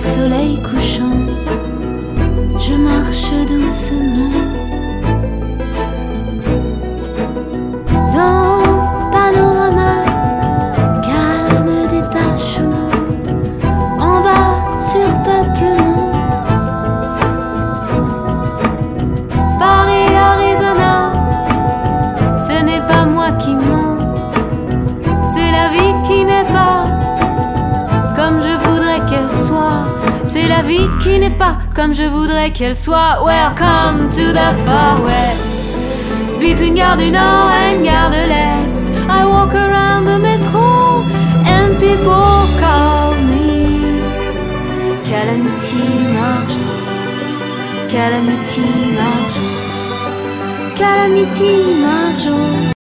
soleil couchant, je marche doucement dans panorama, calme détachement, en bas surpeuplement, Paris, Arizona, ce n'est pas moi qui mens, c'est la vie qui n'est pas comme je voudrais qu'elle soit. C'est la vie qui n'est pas comme je voudrais qu'elle soit. Welcome to the far west, between Gare du Nord and Gare de l'Est. I walk around the metro and people call me Calamity Marjo, Calamity Marjo, Calamity Marjo.